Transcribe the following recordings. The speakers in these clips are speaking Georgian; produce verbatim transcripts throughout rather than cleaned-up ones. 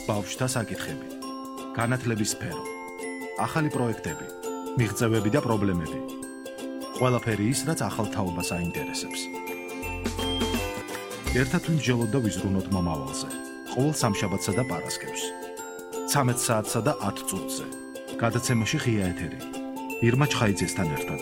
ბავშვთა საკითხები, განათლების სფერო, ახალი პროექტები, მიღწევები და პრობლემები. ყველაფერი ის, რაც ახალ თაობას აინტერესებს. ერთად ვიმსჯელოთ და ვიზრუნოთ მომავალზე. ყოველ სამშაბათსა და პარასკევს. ცამეტ საათსა და ათ წუთზე. გადაცემაში ღია ეთერი. ირმა ჩხაიძესთან ერთად.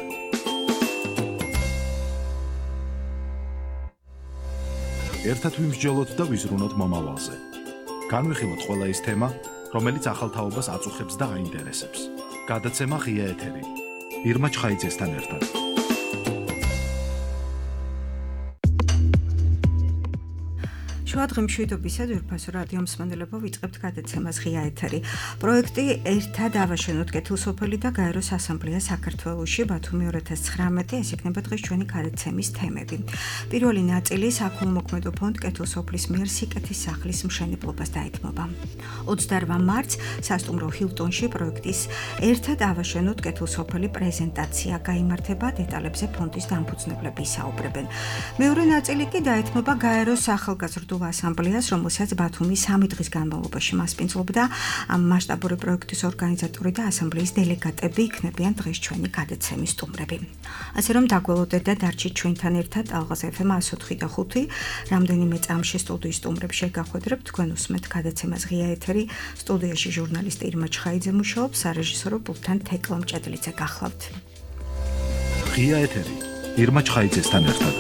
ერთად ვიმსჯელოთ და ვიზრუნოთ მომავალზე. განვიხილოთ ყველა ის თემა, რომელიც ახალ თაობას აწუხებს და აინტერესებს. გადაცემა ღია ეთერი. ირმა ჩხაიძესთან ერთად. შუადღე მშვიდობისა ძვირფასო რადიო მსმენელებო, ვიწყებთ გადაცემას ღია ეთერი. პროექტი ერთად ავაშენოთ კეთილსოფელი და გაეროს ასამბლეა საქართველოში ბათუმი ორი ათას ცხრამეტი, ეს იქნება დღეს ჩვენი გადაცემის თემები. პირველი ნაწილი საქველმოქმედო ფონდ კეთილსოფლის მიერ სიკეთის სახლის მშენებლობას დაეთმობა. ოცდაორ მარტს სასტუმრო ჰილტონში პროექტის ერთად ავაშენოთ კეთილსოფელი პრეზენტაცია გაიმართება, დეტალებზე ფონდის დამფუძნებლები ისაუბრებენ. მეორე ნაწილი კი დაეთმობა გაეროს ახალგაზრდულ ასამბლეას, რომელსაც ბათუმი სამი დღის განმავლობაში მასპინძლობდა. ამ მასშტაბური პროექტის ორგანიზატორი და ასამბლეის დელეგატები იქნებიან დღეს ჩვენი გადაცემის სტუმრები. ასე რომ დაგველოდეთ და დარჩით ჩვენთან ერთად ალღაზ ეფ ემ εκατო ოთხი და ხუთი. რამდენიმე წამში სტუდიის სტუმრებს შეგახვედრებთ, თქვენ უსმენთ გადაცემას ღია ეთერი. სტუდიაში ჟურნალისტი ირმა ჩხაიძე მუშაობს, სარეჟისორო პულტთან თეკლა მჭედლიძე გახლავთ. ღია ეთერი. ირმა ჩხაიძესთან ერთად.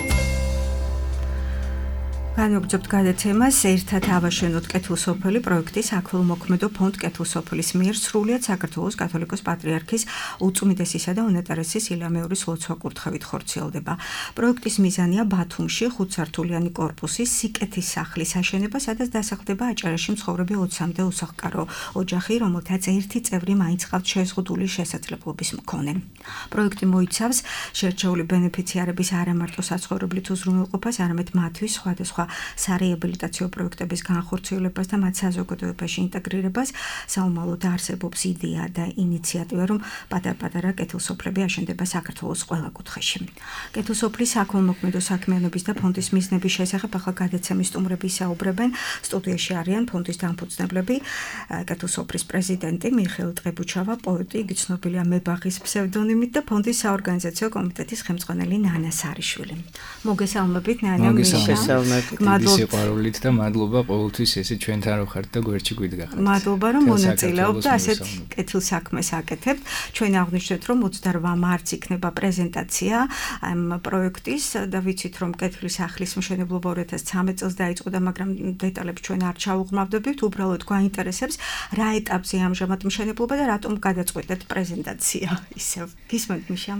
განვაგრძობთ გადაცემას ერთად ავაშენოთ კეთილსოფელი პროექტის საქველმოქმედო ფონდ კეთილსოფლის მიერ სრულიად საქართველოს კათოლიკოს პატრიარქის უწმიდესისა და უნეტარესის ილამეორის ლოცვა-კურთხევით ხორციელდება. პროექტის მიზანია ბათუმში ხუთსართულიანი კორპუსის სიკეთის სახლის აშენება, სადაც დასახლდება აჭარაში მცხოვრები ოცამდე უსახლკარო ოჯახი, რომელთაც ერთი წევრი მაინც ჰყავთ შეზღუდული შესაძლებლობის მქონე. პროექტი მოიცავს შერჩეული ბენეფიციარების არა მარტო საცხოვრებლით უზრუნველყოფას, არამედ მათთვის სხვადასხვა სარეაბილიტაციო პროექტების განხორციელებას და მათ საზოგადოებაში ინტეგრირებას. საომალოდ არსებობს იდეა და ინიციატივა, რომ პატარ-პატარა კეთილსოფლები აშენდება საქართველოს ყველა კუთხეში. კეთილსოფლის საქველმოქმედო საქმიანობის და ფონდის მიზნების შესახებ ახლა გადაცემის სტუმრები ისაუბრებენ. სტუდიაში არიან ფონდის დამფუძნებლები, კეთილსოფლის პრეზიდენტი მიხეილ ტყებუჩავა, პოეტი, იგი ცნობილია მებაღის ფსევდონიმით და ფონდის საორგანიზაციო კომიტეტის ხელმძღვანელი ნანა სარიშვილი. მოგესალმებით ნანა. მოგესალმებით. დიდი სიყვარულით და მადლობა ყოველთვის ესე ჩვენთან რო ხართ და გვერდში გვიდგახართ. მადლობა რომ მონაწილეობთ და ასეთ კეთილ საქმეს აკეთებთ. ჩვენ აღნიშნეთ რომ ოცდაორ მარტს იქნება პრეზენტაცია ამ პროექტის და ვიცით რომ კეთილის სახლის მშენებლობა ორი ათას ცხრამეტ წელს დაიწყო და მაგრამ დეტალებს ჩვენ არ ჩავუღმავდებით, უბრალოდ გვაინტერესებს რა ეტაპზე ამჟამად მშენებლობა და რატომ გადაწყვეტეთ პრეზენტაცია ისევ. გისმენთ მიშა?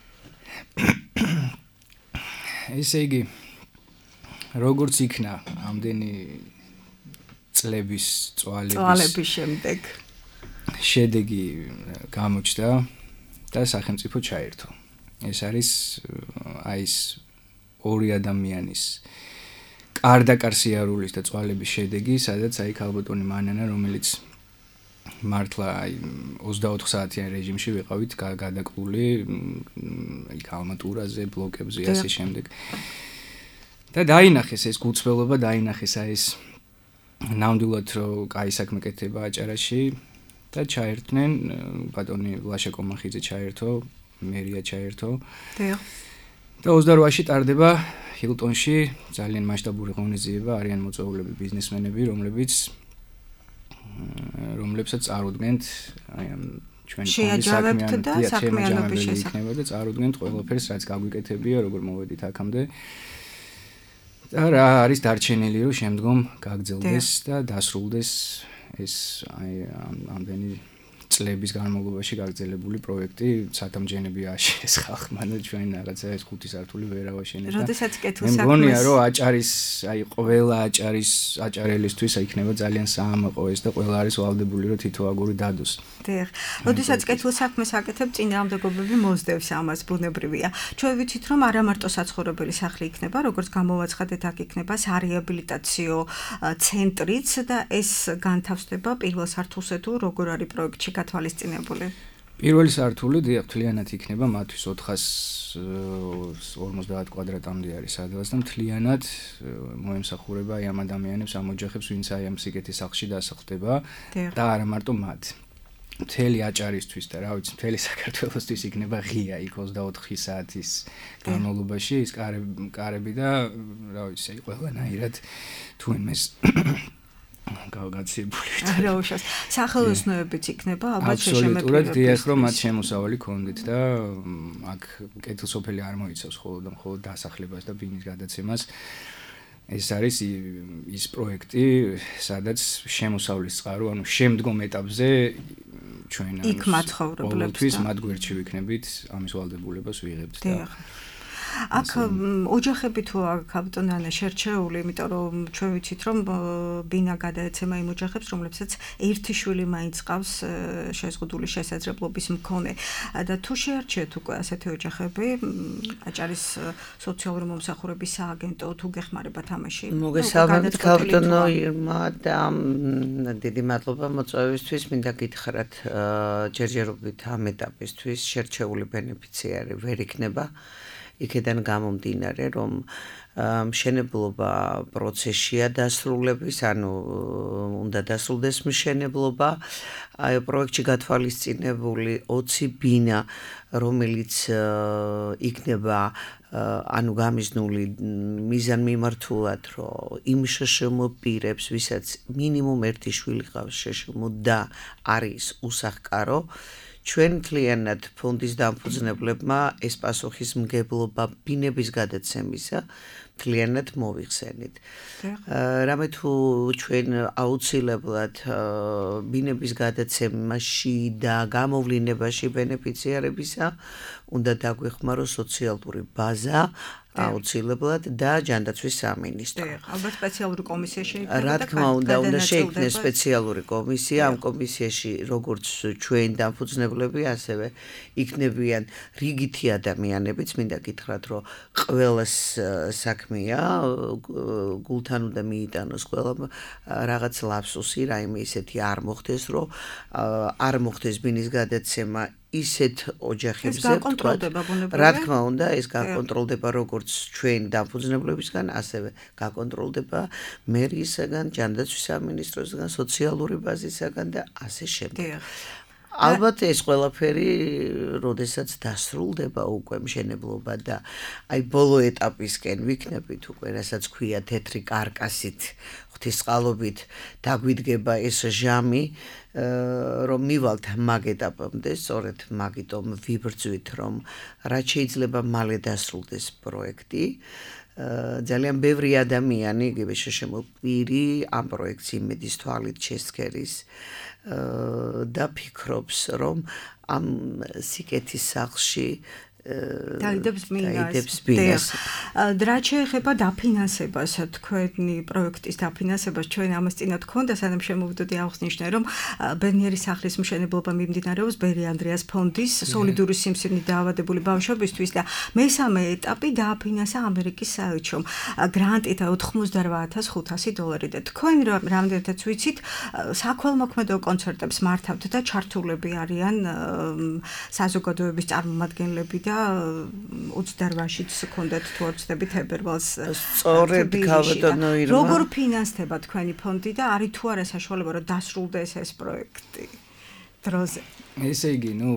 ესე იგი როგორც იქნა ამდენი წლების წვალების წვალების შემდეგ შედეგი გამოჩნდა და სახელმწიფო ჩაერთო. ეს არის აი ეს ორი ადამიანის კარდაკარ სიარულის და წვალების შედეგი, სადაც აი ქალბატონი მანანა, რომელიც მართლა აი ოცდაოთხ საათიან რეჟიმში ვიყავით გადაკლული იქ ალმატურაზე, ბლოკებზე ასე შემდეგ. და დაინახეს ეს გულწრფელობა, დაინახეს აი ეს ნამდვილად რომ კაი საქმე კეთდება აჭარაში და ჩაერთნენ ბატონი ლაშა კომახიძე ჩაერთო, მერია ჩაერთო. და ოცდაორში ტარდება ჰილტონში ძალიან მასშტაბური ღონისძიება, არიან მოწვეულები, ბიზნესმენები, რომლებიც რომლებსაც წარუდგენთ აი ამ ჩვენი შეაჯამებთ და საქმიანობის შესახებ და წარუდგენთ ყველაფერს, რაც გაგვიკეთებია, როგორ მოვედით აქამდე. და რა არის დარჩენილი, რომ შემდგომ გაგრძელდეს და დასრულდეს ეს აი ამდენი წლების განმავლობაში გაგრძელებული პროექტი, სათამჯენები ააშენეს ხალხმა და ჩვენ რაღაცა ეს ხუთი სართული ვერ ავაშენეთ. როდესაც კეთილ საქმეს. მე მგონია, რომ აჭარის, აი ყველა აჭარის აჭარელისთვის იქნება ძალიან საამაყო ეს და ყველა არის ვალდებული, რომ თითო აგური დადოს. დიახ. როდესაც კეთილ საქმეს აკეთებ, წინააღმდეგობები მოსდევს ამას, ბუნებრივია. ჩვენ ვიცით, რომ არა მარტო საცხოვრებელი სახლი იქნება, როგორც გამოვაცხადეთ, აქ იქნება სარეაბილიტაციო ცენტრიც და ეს განთავსდება პირველ სართულზე თუ როგორ არის პროექტში გათვალისწინებული? პირველი სართული დიახ მთლიანად იქნება მათთვის ოთხას ორმოცდაათ კვადრატამდე არის სადღაც და მთლიანად მოემსახურება აი ამ ადამიანებს ამ ოჯახებს ვინც აი ამ სიკეთის სახლში დასახლდება და არა მარტო მათ მთელი აჭარისთვის და რა ვიცი მთელი საქართველოსთვის იქნება ღია იქ ოცდაოთხი საათის განმავლობაში ის კარები და რა ვიცი ყველანაირად თუ იმეს გავგაცებული რა უშავს სახელოსნოებიც იქნება ალბათ შეშემეფილებით აბსოლუტურად დიახ რომ მათ შემოსავალი ქონდით და აქ კეთილსოფელი არ მოიცავს მხოლოდ და მხოლოდ დასახლებას და ბინის გადაცემას ეს არის ის პროექტი სადაც შემოსავლის წყარო ანუ შემდგომ ეტაპზე ჩვენ იქ მაცხოვრებლებს და მათ გვერდში ვიქნებით ამის ვალდებულებას ვიღებთ და აქ ოჯახები თუ ქავტონანა შერჩეული, იმიტომ რომ ჩვენ ვიცით რომ ბინა გადაეცემა იმ ოჯახებს, რომლებსაც ერთი შვილი მაინც ყავს შეზღუდული შესაძლებლობის მქონე. და თუ შეარჩიეთ უკვე ასეთი ოჯახები, აჭარის სოციალური მომსახურების სააგენტო თუ გეხმარებათ ამაში? მოგესალმებით ქავტონო ირმა და დიდი მადლობა მოწვევისთვის. მინდა გითხრათ ჯერჯერობით ამ ეტაპისთვის შერჩეული ბენეფიციარი ვერ იქნება. იქიდან გამომდინარე, რომ მშენებლობა პროცესშია დასრულების, ანუ უნდა დასრულდეს მშენებლობა. აი პროექტში გათვალისწინებული ოცი ბინა, რომელიც იქნება ანუ გამიზნული მიზანმიმართულად, რომ იმ შშმ პირებს, ვისაც მინიმუმ ერთი შვილი ყავს შშმ და არის უსახკარო, ჩვენ მთლიანად ფონდის დამფუძნებლებმა ეს პასუხისმგებლობა ბინების გადაცემისა მთლიანად მოვიხსენით. რამე თუ ჩვენ აუცილებლად ბინების გადაცემაში და გამოვლინებაში ბენეფიციარებისა უნდა დაგვეხმაროს სოციალური ბაზა აუცილებლად და ჯანდაცვის სამინისტრო. ალბათ სპეციალური კომისია შეიქმნება. რა თქმა უნდა, უნდა შეიქმნეს სპეციალური კომისია. ამ კომისიაში როგორც ჩვენ დამფუძნებლები, ასევე იქნებიან რიგითი ადამიანებიც. მინდა გითხრათ, რომ ყველას საქმეა, გულთან უნდა მიიტანოს ყველა რაღაც ლაფსუსი, რაიმე ისეთი არ მოხდეს, რომ არ მოხდეს ბინის გადაცემა ისეთ ოჯახებზე რა თქმა უნდა ეს გაკონტროლდება როგორც ჩვენ დამფუძნებლებისგან ასევე გაკონტროლდება მერიისგან, ჯანდაცვის სამინისტროსგან, სოციალური ბაზისგან და ასე შემდეგ. ალბათ ეს ყველაფერი როდესაც დასრულდება უკვე მშენებლობა და აი ბოლო ეტაპისკენ ვიქნებით უკვე რასაც ქვია თეთრი კარკასით ღვთისწყალობით დაგვიდგება ეს ჟამი რომ მივალთ მაგ ეტაპამდე, სწორედ მაგიტომ ვიბრძვით, რომ რაც შეიძლება მალე დასრულდეს პროექტი. ძალიან ბევრი ადამიანი, იგივე შშმ პირი ამ პროექტს იმედის თვალით შესცქერის და ფიქრობს, რომ ამ სიკეთის სახლში დაიდებს ბინას. რაც შეეხება დაფინანსებას, თქვენი პროექტის დაფინანსებას, ჩვენ ამას წინათ გქონდა, სანამ შემოვიდოდი აღნიშნე, რომ ბერნიერის სახლის მშენებლობა მიმდინარეობს ბერი ანდრეას ფონდის სოლიდური სიმსივნით დაავადებული ბავშვებისთვის და მესამე ეტაპი დააფინანსა ამერიკის საელჩომ გრანტით ოცდაოთხ ათას ხუთასი დოლარი და თქვენ რამდენადაც ვიცით, საქველმოქმედო კონცერტებს მართავთ და ჩართულები არიან საზოგადოების წარმომადგენლები და ოცდაოთხშიც ჰქონდათ თუ არ ვცდები თებერვალს. სწორედ ქავტონო ირმა. როგორ ფინანსდება თქვენი ფონდი და არის თუ არა საშუალება რომ დასრულდეს ეს პროექტი დროზე? ესე იგი, ნუ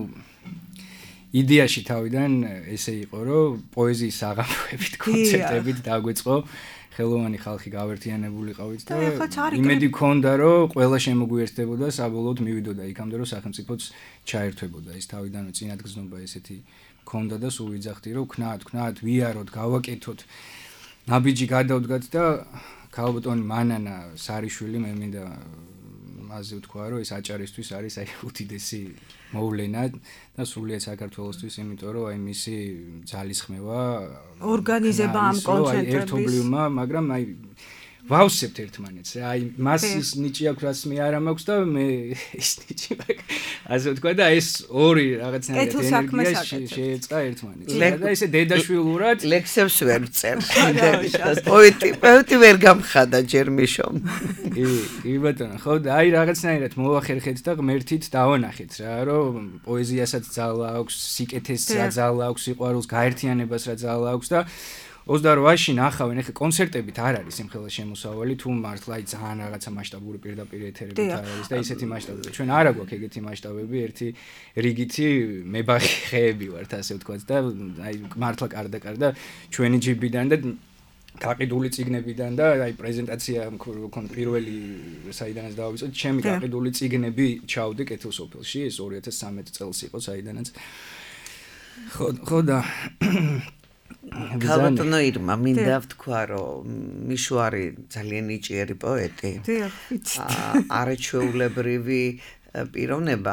იდეაში თავიდან ესე იყო, რომ პოეზიის აღამოებით კონცერტებით დაგვეწყო ხელოვანი ხალხი გავერთიანებულიყავით და იმედი ქონდა, რომ ყველა შემოგვიერთდებოდა, საბოლოოდ მივიდოდა იქამდე, რომ სახელმწიფოც ჩაერთვებოდა. ეს თავიდანვე წინადგზნობა ესეთი ქონდა და სულ ვიძახდი, რომ ქნათ, ქნათ, ვიაროთ, გავაკეთოთ. ნაბიჯი გადავდგათ და ქალბატონი მანანა სარიშვილი მე მინდა მასზე ვთქვა, რომ ეს აჭარისთვის არის აი უდიდესი მოვლენა და სრულიად საქართველოსთვის, იმიტომ რომ აი მისი ძალისხმევა ორგანიზება ამ კონცერტების ერთობლივმა, მაგრამ აი ვავსებთ ერთმანეთს. აი მას ის ნიჭი აქვს, რაც მე არ მაქვს და მე ის ნიჭი მაქვს. ასე ვთქვა და ეს ორი რაღაცნაირად ენერგია შეეწყა ერთმანეთს. და ესე დედაშვილურად ლექსებს ვერ წერ. პოეტი, პოეტი ვერ გამხადა ჯერ მიშომ. კი, კი ბატონო, ხო და აი რაღაცნაირად მოვახერხეთ და ღმერთით დავანახეთ რა, რომ პოეზიასაც ძალა აქვს, სიკეთესაც ძალა აქვს, სიყვარულს, გაერთიანებას რა ძალა აქვს და ოცდაოთხში ნახავენ, ეხლა კონცერტებით არ არის იმხელა შემოსავალი, თუ მართლა აი ძალიან რაღაცა მასშტაბური პირდაპირ ეთერებით არ არის და ისეთი მასშტაბები. ჩვენ არ აგვაქვს ეგეთი მასშტაბები, ერთი რიგითი მებაღი ხეები ვართ, ასე ვთქვათ და აი მართლა კარდა-კარდა ჩვენი ჯიბიდან და გაყიდული წიგნებიდან და აი პრეზენტაცია მქონდა პირველი საიდანაც დავავიწყოთ, ჩემი გაყიდული წიგნები ჩავდი კეთილსოფელში, ეს ორი ათას სამი წელს იყო საიდანაც. ხო, ხო და ქალბატონო ირმა, მინდა ვთქვა, რომ მიშო არის ძალიან ნიჭიერი პოეტი. დიახ, ვიცი. არაჩვეულებრივი პიროვნება.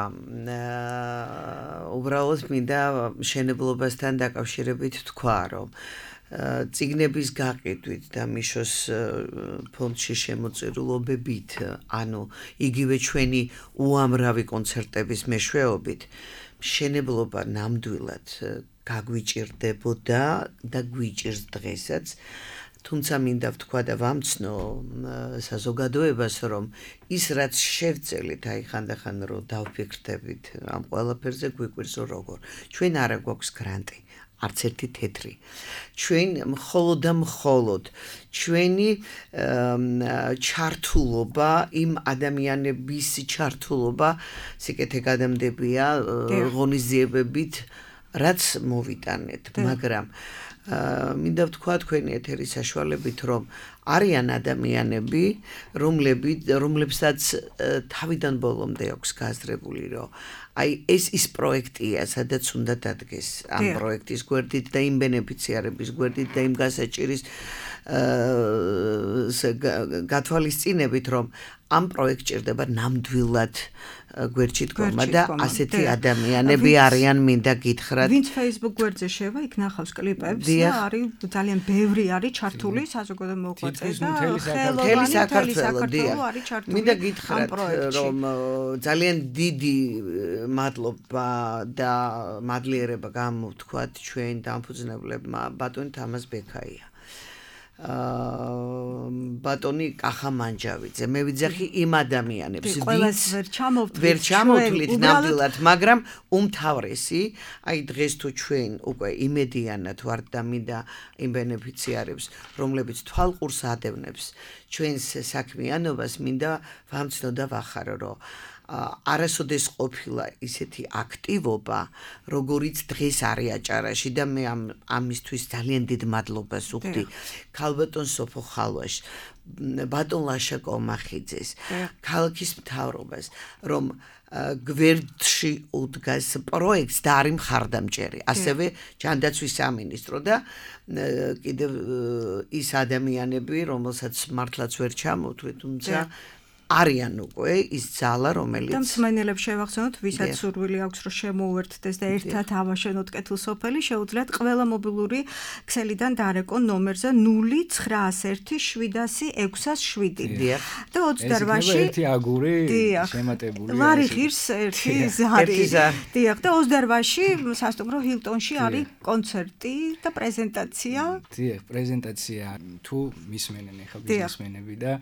უბრალოდ მინდა მშენებლობასთან დაკავშირებით ვთქვა, რომ წიგნების გაყიდვით და მიშოს ფონდში შემოწირულობებით, ანუ იგივე ჩვენი უამრავი კონცერტების მეშვეობით, მშენებლობა ნამდვილად გაგვიჭირდებოდა და გვიჭირს დღესაც. თუმცა მინდა ვთქვა და ვამცნო საზოგადოებას, რომ ის რაც შევწელით, აი ხანდახან რომ დავფიქრდებით ამ ყველაფერზე, გვიკვირს როგორ. ჩვენ არა გვაქვს გრანტი, არც ერთი თეთრი. ჩვენ მხოლოდ და მხოლოდ ჩვენი ჩართულობა, იმ ადამიანების ჩართულობა, სიკეთე გადამდებია ღონისძიებებით, რაც მოვიტანეთ, მაგრამ მინდა ვთქვა თქვენი ეთერის საშუალებით, რომ არიან ადამიანები, რომლებსაც თავიდან ბოლომდე აქვს გაზრებული, რომ აი ეს ის პროექტია, სადაც უნდა დადგეს ამ პროექტის გვერდით და იმ ბენეფიციარების გვერდით და იმ გასაჭირის გათვალისწინებით, რომ ამ პროექტს ჭირდება ნამდვილად გვერდში დგომა და ასეთი ადამიანები არიან, მინდა გითხრათ. ვინც Facebook გვერდზე შევა, იქ ნახავს კლიპებს და არის ძალიან ბევრი არის ჩართული საზოგადო მოღვაწე და მთელი საქართველო არის ჩართული. მინდა გითხრათ, რომ ძალიან დიდი მადლობა და მადლიერება გამოვთქვათ ჩვენ დამფუძნებლებმა ბატონი თამაზ ბექაია. ბატონი კახა მანჯავიძე, მე ვიძახი იმ ადამიანებს, ვინც ვერ ჩამოვთვლით ნამდვილად, მაგრამ უმთავრესი, აი დღეს თუ ჩვენ უკვე იმედიანად ვართ და მინდა იმ ბენეფიციარებს, რომლებიც თვალყურს ადევნებს ჩვენს საქმიანობას, მინდა ვამცნო და ვახარო, რომ არასოდეს ყოფილა ისეთი აქტივობა, როგორიც დღეს არის აჭარაში და მე ამ ამისთვის ძალიან დიდ მადლობას ვუხდი ქალბატონ სოფო ხალვაშ, ბატონ ლაშა კომახიძეს, ქალაქის მთავრობას, რომ გვერდში უდგას პროექტს და არის მხარდამჭერი, ასევე ჯანდაცვის სამინისტრო და კიდევ ის ადამიანები, რომელსაც მართლაც ვერ ჩამოვთვლით, თუმცა არიან უკვე ის ძალა, რომელიც და მსმენელებს შევახსენოთ, ვისაც სურვილი აქვს, რომ შემოუერთდეს და ერთად ავაშენოთ კეთილსოფელი, შეუძლიათ ყველა მობილური ქსელიდან დარეკონ ნომერზე ნული ცხრაას ერთი შვიდასი ექვსას შვიდი. და ოცდაოთხში ერთი აგური შემატებული. ლარი ღირს ერთი ზარი. დიახ, და ოცდაოთხში სასტუმრო ჰილტონში არის კონცერტი და პრეზენტაცია. დიახ, პრეზენტაცია თუ მისმენენ ახლა ბიზნესმენები და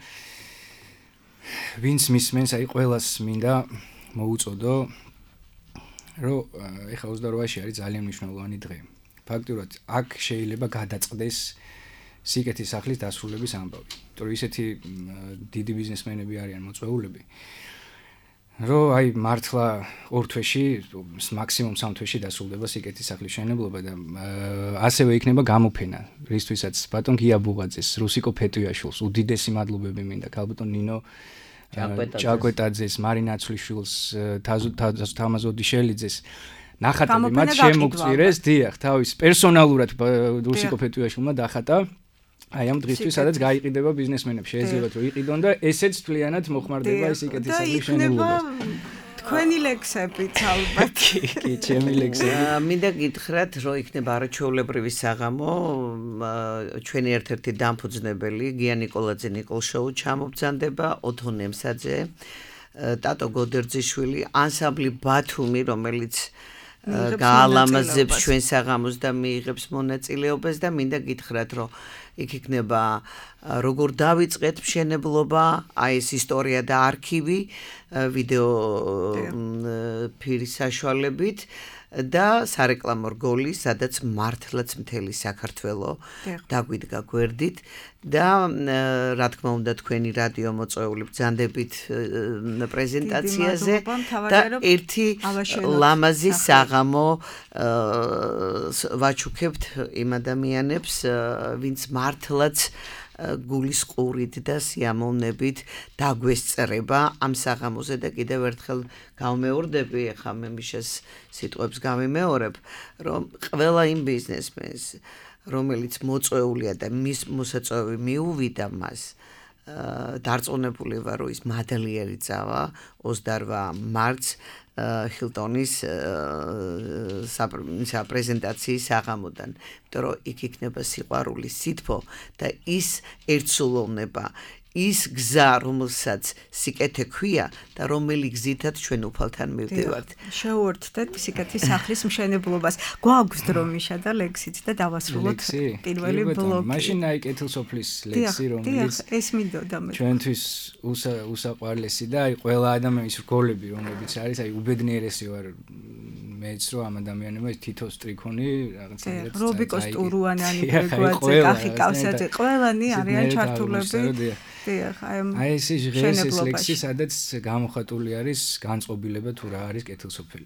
ვინც მისმენს, აი ყველას მინდა მოუწოდო, რომ ეხლა ოცდაოთხში არის ძალიან მნიშვნელოვანი დღე. ფაქტურად აქ შეიძლება გადაწყდეს სიკეთის სახლის დასრულების ამბავი. იმიტომ რომ ისეთი დიდი ბიზნესმენები არიან მოწვეულები, რომ აი მართლა ორ თვეში, მაქსიმუმ სამ თვეში დასრულდება სიკეთის სახლის მშენებლობა და ასევე იქნება გამოფენა, რისთვისაც ბატონ გია ბუღაძეს, რუსიკო ფეტუიაშვილს უდიდესი მადლობები მინდა, ქალბატონ ნინო ჭაკვეტაძეს, მარინა აცვლიშვილს, თამაზ ოდიშელიძეს ნახატები მათ შემოგწირეს, დიახ, თავის პერსონალურად რუსიკო ფეტუიაშვილმა დახატა. აი ამ დღისთვის, სადაც გაიყიდება ბიზნესმენებს, შეიძლება რომ იყიდონ და ესეც მთლიანად მოხმარდება ეს სიკეთის სახლის მშენებლობას. თქვენი ლექსებიც ალბათ. კი, ჩემი ლექსები. მინდა გითხრათ, რომ იქნება არაჩვეულებრივი საღამო, ჩვენი ერთ-ერთი დამფუძნებელი გია ნიკოლაძე ნიკოლშოუ ჩამობრძანდება, ოთონ ემსაძე, ტატო გოდერძიშვილი, ანსამბლი ბათუმი, რომელიც გაალამაზებს ჩვენ საღამოს და მიიღებს მონაწილეობას და მინდა გითხრათ, რომ იქ იქნება როგორ დავიწყეთ მშენებლობა, აი ეს ისტორია და არქივი ვიდეო ფირის საშუალებით და სარეკლამო რგოლი, სადაც მართლაც მთელი საქართველო დაგვიდგა გვერდით და რა თქმა უნდა თქვენი რადიო მოწვეული ბრძანდებით პრეზენტაციაზე და ერთი ლამაზი საღამო ვაჩუქებთ იმ ადამიანებს, ვინც მართლაც გულის ყურით და სიამოვნებით დაგვესწრება ამ საღამოზე და კიდევ ერთხელ გავმეორდები, ახლა მე მიშას სიტყვებს გამიმეორებ, რომ ყველა იმ ბიზნესმენს, რომელიც მოწვეულია და მის მოსაწვევი მიუვიდა მას, დარწმუნებული ვარ, რომ ის მადლიერი წავა ოცდაორ მარტს ჰილტონის პრეზენტაციის საღამოდან, იმიტომ რომ იქ იქნება სიყვარულის სითბო და ის ერთსულოვნება, ის გზა, რომელსაც სიკეთე ქვია და რომელი გზითაც ჩვენ უფალთან მივდივართ. შევუერთდეთ სიკეთის სახლის მშენებლობას. გვაქვს დრო მიშა და ლექსიც და დავასრულოთ პირველი ბლოკი. მაშინ აი კეთილსოფლის ლექსი, რომელიც ეს მინდოდა მე. ჩვენთვის უსაყვარლესი და აი ყველა ადამიანის რგოლები, რომლებიც არის, აი უბედნიერესი ვარ მეც რომ ამ ადამიანებმა თითო სტრიქონი რაღაცა რობიკოს ტურუანანი გვეგვაძე, კახი კავსაძე, ყველანი არიან ჩართულები. აი ეს ჟღერს ლექსი, სადაც გამოხატული არის განწყობილება თუ რა არის კეთილსოფელი.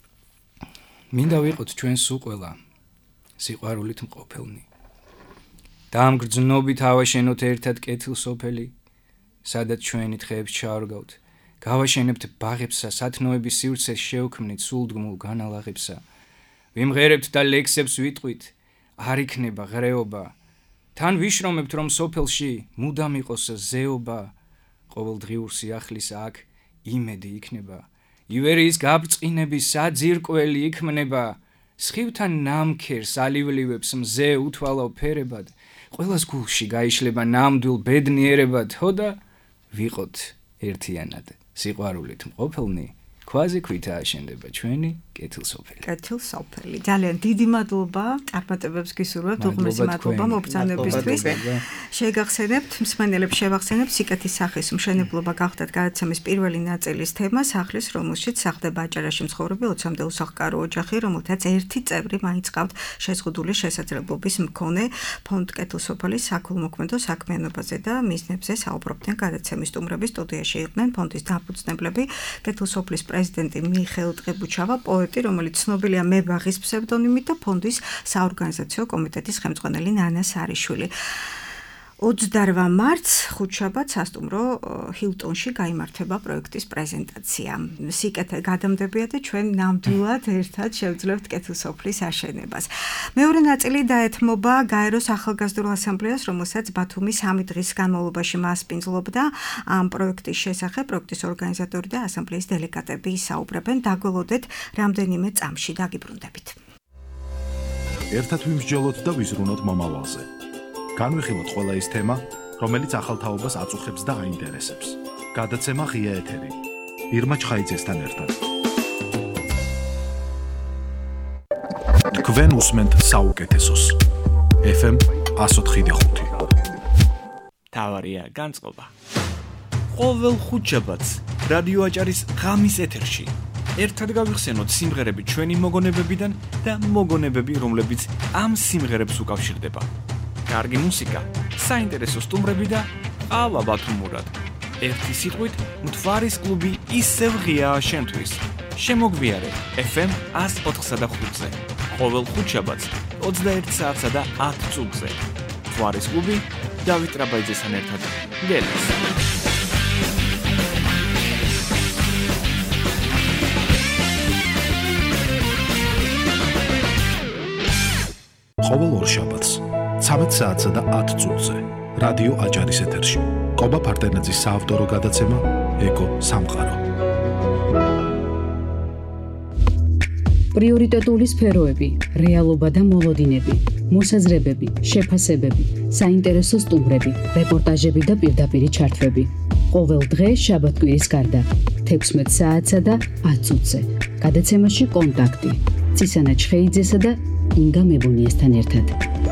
მინდა ვიყოთ ჩვენ სულ ყველა სიყვარულით მყოფელნი. და ამ გრძნობით ავაშენოთ ერთად კეთილსოფელი, სადაც ჩვენი თხეებს ჩაორგავთ. გავაშენებთ ბაღებსა, სათნოების სივრცეს შევქმნით სულდგმულ განალაღებსა. ვიმღერებთ და ლექსებს ვიტყვით, არ იქნება ღრეობა. თან ვიშრომებთ, რომ სოფელში მუდამ იყოს ზეობა, ყოველდღიურ სიახლის აქ იმედი იქნება. ივერიის გაბრწყინების საძირკველი იქმნება, სხივთან ნამქერს ალივლივებს მზე უთვალავ ფერებად, ყველას გულში გაიშლება ნამდვილ ბედნიერებად, ხო და ვიყოთ ერთიანად, სიყვარულით მყოფელნი, ქვაზე ქვითა აშენდება ჩვენი კეთილსოფელი. კეთილსოფელი. ძალიან დიდი მადლობა, წარმატებებს გისურვებთ, უღმესი მადლობა მობრძანებისთვის. შეგახსენებთ, მსმენელებს შევახსენებთ, სიკეთის სახლის მშენებლობა გახდათ გადაცემის პირველი ნაწილის თემა, სახლის, რომელშიც სახლდება აჭარაში მცხოვრები ოცამდე უსახლკარო ოჯახი, რომელთაც ერთი წევრი მაინც ყავთ შეზღუდული შესაძლებლობის მქონე. ფონდ კეთილსოფლის საქველმოქმედო საქმიანობაზე და მიზნებზე საუბრობდნენ გადაცემის სტუმრები. სტუდიაში იყვნენ ფონდის დამფუძნებლები, კეთილსოფლის პრეზიდენტი მიხეილ ტყებუჩავა, პოეტი, რომელიც ცნობილია მებაღის ფსევდონიმით და ფონდის საორგანიზაციო კომიტეტის ხელმძღვანელი ნანა სარიშვილი. ოცდაორ მარტს ხუთშაბათ სასტუმრო ჰილტონში გაიმართება პროექტის პრეზენტაცია. სიკეთე გადამდებია და ჩვენ ნამდვილად ერთად შევძლებთ კეთილსოფლის აშენებას. მეორე ნაწილი დაეთმობა გაეროს ახალგაზრდულ ასამბლეას, რომელსაც ბათუმი სამი დღის განმავლობაში მასპინძლობდა ამ პროექტის შესახებ. პროექტის ორგანიზატორი და ასამბლეის დელეგატები ისაუბრებენ. დაგველოდეთ რამდენიმე წამში, დაგიბრუნდებით. ერთად ვიმსჯელოთ და ვიზრუნოთ მომავალზე. განვიხილოთ ყველა ის თემა, რომელიც ახალთაობას აწუხებს და აინტერესებს. გადაცემა ღია ეთერი. ირმა ჩხაიძესთან ერთად. თქვენ უსმენთ საუკეთესოს. ეფ ემ εκατო ოთხი და ხუთი. თავარია განწყობა. ყოველ ხუთშაბათს რადიო აჭარის ღამის ეთერში ერთად გავიხსენოთ სიმღერები ჩვენი მოგონებებიდან და მოგონებები, რომლებიც ამ სიმღერებს უკავშირდება. კარგი მუსიკა, საინტერესო სტუმრები და ყავა ბათუმურად. ერთი სიტყვით, მთვარის კლუბი ისევ ღიაა შენთვის. შემოგვიარე ეფ ემ εκατო ოთხსა და ხუთზე. ყოველ ხუთშაბათს ოცდაერთ საათსა და ათ წუთზე. მთვარის კლუბი დავით რაბაიძესთან ერთად. გელს. ყოველ ორშაბათს ცამეტ საათსა და ათ წუთზე რადიო აჭარის ეთერში კობა ფარტენაძის საავტორო გადაცემა ეკო სამყარო. პრიორიტეტული სფეროები, რეალობა და მოლოდინები, მოსაზრებები, შეფასებები, საინტერესო სტუმრები, რეპორტაჟები და პირდაპირი ჩართვები. ყოველ დღე შაბათ-კვირის გარდა, თექვსმეტ საათსა და ათ წუთზე. გადაცემაში კონტაქტი. ცისანა ჩხეიძესა და ინგა მებუნიესთან ერთად.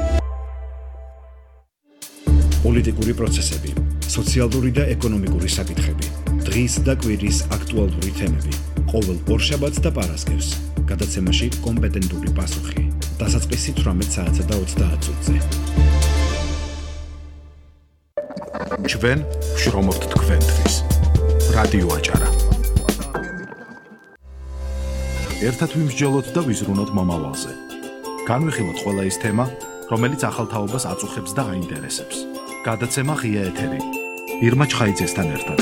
პოლიტიკური პროცესები, სოციალური და ეკონომიკური საკითხები, დღის და კვირის აქტუალური თემები. ყოველ ორშაბათს და პარასკევს. გადაცემაში კომპეტენტური პასუხი. დასაწყისი თვრამეტ საათსა და ოცდაათ წუთზე. ჩვენ ვშრომობთ თქვენთვის. რადიო აჭარა. ერთად ვიმსჯელოთ და ვიზრუნოთ მომავალზე. განვიხილოთ ყველა ის თემა, რომელიც ახალ თაობას აწუხებს და აინტერესებს. გადაცემა ღია ეთერი. ირმა ჩხაიძესთან ერთად.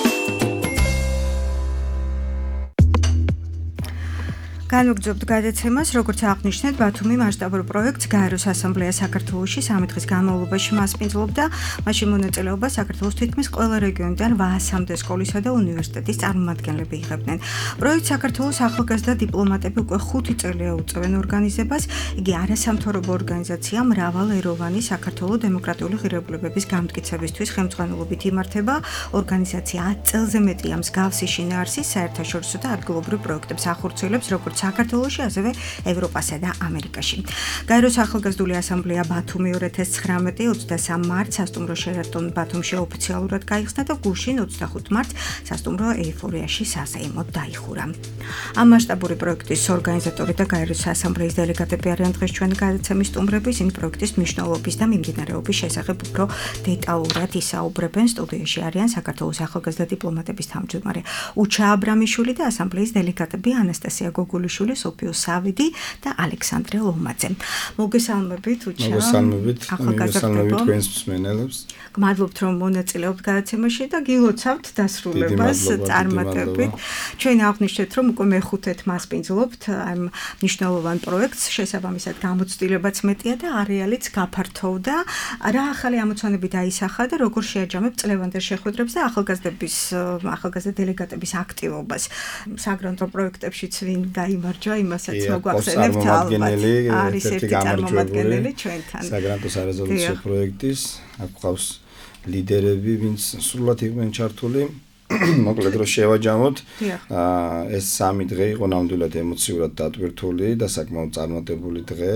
განვაგრძობთ გადაცემას, როგორც აღნიშნეთ, ბათუმი მასშტაბურ პროექტს გაეროს ასამბლეა საქართველოში სამი დღის განმავლობაში მასპინძლობდა. მაშინ მონაწილეობა საქართველოს თითქმის ყველა რეგიონიდან ვაასამდე სკოლისა და უნივერსიტეტის წარმომადგენლები იღებდნენ. პროექტ საქართველოს ახალგაზრდა დიპლომატები უკვე ხუთი წელია უწევენ ორგანიზებას. იგი არასამთავრობო ორგანიზაცია მრავალეროვანი საქართველოს დემოკრატიული ღირებულებების გამტკიცებისთვის ხელმძღვანელობით იმართება. ორგანიზაცია ათ წელზე მეტია მსგავსი შინაარსის საერთაშორისო და ადგილობრივ პროექტებს ახორციელებს, როგორც საქართველოში, ასევე ევროპასა და ამერიკაში. გაეროს ახალგაზრდული ასამბლეა ბათუმი ორი ათას ცხრამეტი ოცდასამი მარტს სასტუმრო შერატონ ბათუმში ოფიციალურად გაიხსნა და გუშინ ოცდახუთი მარტს სასტუმრო ეიფორიაში საზეიმოდ დაიხურა. ამ მასშტაბური პროექტის ორგანიზატორი და გაეროს ასამბლეის დელეგატები არიან დღეს ჩვენი გადაცემის სტუმრები. ისინი პროექტის მნიშვნელობის და მიმდინარეობის შესახებ უფრო დეტალურად ისაუბრებენ. სტუდიაში არიან საქართველოს ახალგაზრდა დიპლომატების თავმჯდომარე უჩა აბრამიშვილი და ასამბლეის დელეგატები ანასტასია გოგული შვილი, სოფიო სავიდი და ალექსანდრე ლომაძე. მოგესალმებით, უჩა. მოგესალმებით, მოგესალმებით თქვენს მსმენელებს. გმადლობთ, რომ მონაწილეობთ გადაცემაში და გილოცავთ დასრულებას წარმატებით. ჩვენ აღნიშნეთ, რომ უკვე მეხუთედ მასპინძლობთ ამ მნიშვნელოვან პროექტს, შესაბამისად გამოცდილებაც მეტია და არეალიც გაფართოვდა. რა ახალი ამოცანები დაისახა და როგორ შეაჯამებ წლევანდელ შეხვედრებს და ახალგაზრდების ახალგაზრდა დელეგატების აქტივობას საგრანტო პროექტებშიც ვინ გაიმარჯვა, იმასაც მოგვახსენებთ ალბათ. არის ერთი წარმომადგენელი ჩვენთან. საგრანტო სარეზოლუციო პროექტის აქ ყავს ლიდერები, ვინც სრულად იყვნენ ჩართული. მოკლედ რომ შევაჯამოთ, ეს სამი დღე იყო ნამდვილად ემოციურად დატვირთული და საკმაოდ წარმატებული დღე.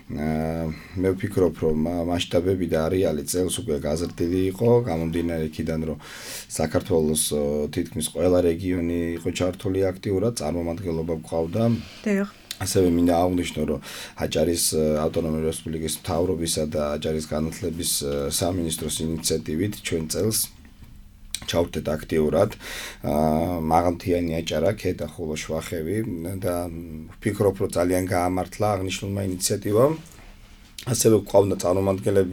მე ვფიქრობ, რომ მასშტაბები და არეალი წელს უკვე გაზრდილი იყო, გამომდინარე იქიდან, რომ საქართველოს თითქმის ყველა რეგიონი იყო ჩართული აქტიურად, წარმომადგენლობა გვყავდა. ასევე მინდა აღვნიშნო, რომ აჭარის ავტონომიური რესპუბლიკის მთავრობისა და აჭარის განათლების სამინისტროს ინიციატივით ჩვენ წელს ჩავთეთ აქტიურად მაღალმთიანი აჭარა, ქედა, ხოლო შვახევი და ვფიქრობ, რომ ძალიან გაამართლა აღნიშნულმა ინიციატივამ. ასევე გვყავდა წარმომადგენლები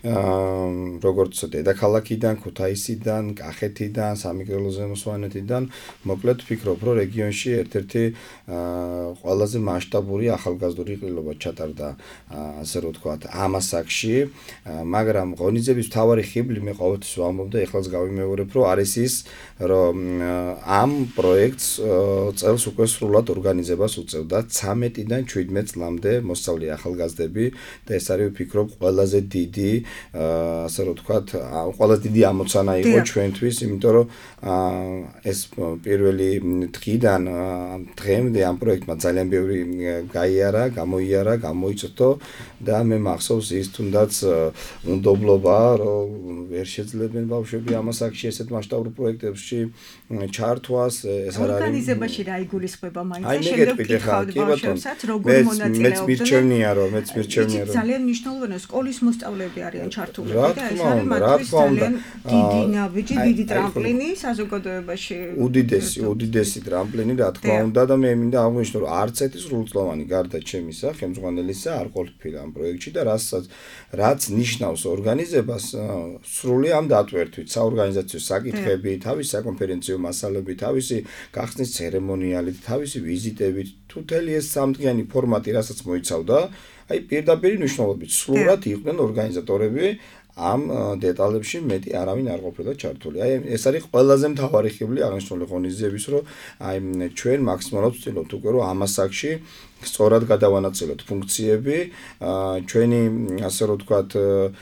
როგორც დედაქალაქიდან, ქუთაისიდან, კახეთიდან, სამეგრელო ზემოსვანეთიდან. მოკლედ ვფიქრობ, რომ რეგიონში ერთ-ერთი ყველაზე მასშტაბური ახალგაზრდული ყრილობა ჩატარდა, ასე რომ ვთქვათ, ამ ასაკში, მაგრამ ღონისძიების მთავარი ხიბლი მე ყოველთვის ვამბობ და ეხლაც გავიმეორებ, რომ არის ის, რომ ამ პროექტს წელს უკვე სრულად ორგანიზებას უწევდა ცამეტიდან შვიდმეტ წლამდე მოსწავლე ახალგაზრდები. ეს არის ვფიქრობ ყველაზე დიდი, ასე რომ ვთქვათ, ყველაზე დიდი ამოცანა იყო ჩვენთვის, იმიტომ რომ ეს პირველი დღიდან დღემდე ამ პროექტმა ძალიან ბევრი გაიარა, გამოიარა, გამოიწვო და მე მახსოვს ის თუნდაც უნდობლობა, რომ ვერ შეძლებენ ბავშვები ამ ასაკში ესეთ მასშტაბურ პროექტებში ჩართვას, ეს არ არის ორგანიზებაში რა იგულისხმება მაინც შემდეგ ვკითხავთ ბავშვებსაც როგორ მონაწილეობდნენ. მეც მირჩევნია რომ მეც მირჩევნია რომ ძალიან მნიშვნელოვანია, სკოლის მოსწავლეები არიან ჩართული და ეს არის მათთვის ძალიან დიდი ნაბიჯი, დიდი ტრამპლინი საზოგადოებაში. უდიდესი, უდიდესი ტრამპლინი, რა თქმა უნდა და მე მინდა აღვნიშნო, რომ არც ერთი სრულწლოვანი გარდა ჩემისა, ხელმძღვანელისა არ ყოფილა ამ პროექტში და რასაც რაც ნიშნავს ორგანიზებას, სრული ამ დატვირთვით, საორგანიზაციო საკითხები, თავისი საკონფერენციო მასალები, თავისი გახსნის ცერემონიალით, თავისი ვიზიტებით, თუთელი ეს სამდღიანი ფორმატი, რასაც მოიცავდა, აი პირდაპირ მნიშვნელობით სრულად იყვნენ ორგანიზატორები ამ დეტალებში მეტი არავინ არ ყოფილა ჩართული. აი ეს არის ყველაზე მთავარი ხიბლი აღნიშნული ღონისძიების, რომ აი ჩვენ მაქსიმალურად ვცდილობთ უკვე რომ ამ ასაკში სწორად გადავანაწილოთ ფუნქციები, ჩვენი ასე რომ ვთქვათ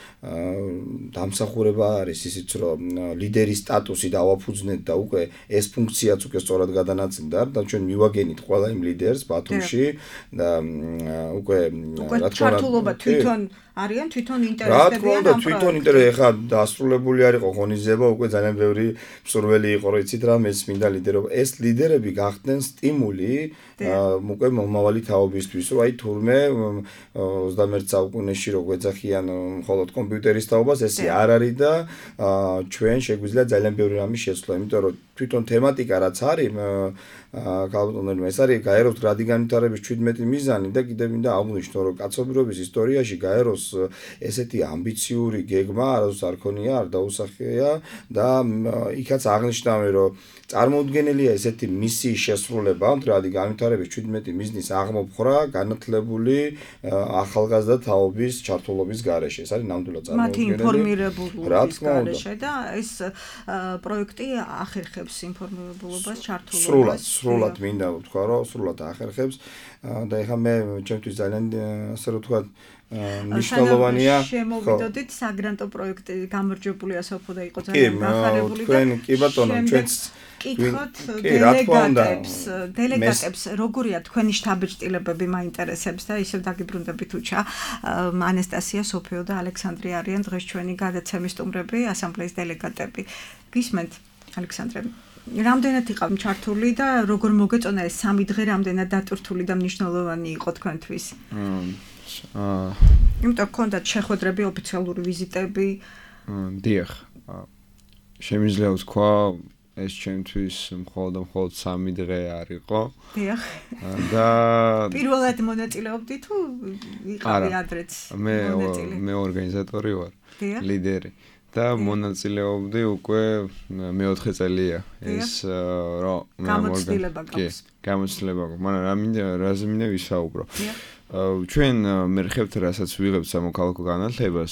დამსახურება არის ისიც რომ ლიდერის სტატუსი დავაფუძნეთ და უკვე ეს ფუნქციაც უკვე სწორად გადანაწილდა და ჩვენ მივაგენით ყველა იმ ლიდერს ბათუმში და უკვე რა თქმა უნდა თვითონ არიან თვითონ ინტერესდებიან რა თქმა უნდა თვითონ ინტერესი ხა დასრულებული არ იყო ღონისძიება უკვე ძალიან ბევრი მსურველი იყო რომ იცით რა ეს მინდა ლიდერობა ეს ლიდერები გახდნენ სტიმული უკვე მომავალი თაობისთვის რომ აი თურმე ოცდამეერთე საუკუნეში რო გვეძახიან მხოლოდ კომპიუტერის თაობას ესე არ არის და ჩვენ შეგვიძლია ძალიან ბევრი რამე შეცვლა იმიტომ რომ თვითონ თემატიკა რაც არის კალბატონელმა ეს არის გაეროს გრადი განვითარების ჩვიდმეტი მიზანი და კიდევ მინდა აღვნიშნო რომ კაცობრიობის ისტორიაში გაეროს ესეთი ამბიციური გეგმა არასდროს არ ქონია არ დაუსახია და იქაც აღნიშნავენ რომ წარმოუდგენელია ესეთი მისიის შესრულება მდგრადი განვითარების ჩვიდმეტი მიზნის აღმოფხვრა განათლებული ახალგაზრდა თაობის ჩართულობის გარეშე ეს არის ნამდვილად წარმოუდგენელი მათი ინფორმირებულობის გარეშე და ეს პროექტი ახერხებს ინფორმირებულობას ჩართულობას სრულად სრულად მინდა ვთქვა რომ სრულად ახერხებს და ეხლა მე ჩემთვის ძალიან ასე რომ ვთქვა მნიშვნელოვანია შემოვიდოდით საგრანტო პროექტი გამარჯვებულია სოფო და იყო ძალიან გახარებული და თქვენ კი ბატონო ჩვენც კითხოთ დელეგატებს დელეგატებს როგორია თქვენი შტაბ-ჭრილებები მაინტერესებს და ისევ დაგიბრუნდებით უჩა ანასტასია სოფიო და ალექსანდრე არიან დღეს ჩვენი გადაცემის სტუმრები ასამბლეის დელეგატები გისმენთ ალექსანდრე რამდენად იყავ ჩართული და როგორ მოგეწონა ეს სამი დღე რამდენად დატვირთული და მნიშვნელოვანი იყო თქვენთვის აა იმიტომ გქონდათ შეხვედრები ოფიციალური ვიზიტები დიახ შემიძლია ვთქვა ეს ჩემთვის მხოლოდ მხოლოდ სამი დღე არ იყო დიახ და პირველად მონაწილეობდი თუ იყავი ადრეც მე მე ორგანიზატორი ვარ ლიდერი და მონაწილეობდი უკვე მეოთხე წელია ეს რომ გამოცდილება გაქვს გამოცდილება გაქვს მაგრამ რა მინდა რაზე მინდა ვისაუბრო ჩვენ მერხევთ რასაც ვიღებთ სამოქალაქო განათლებას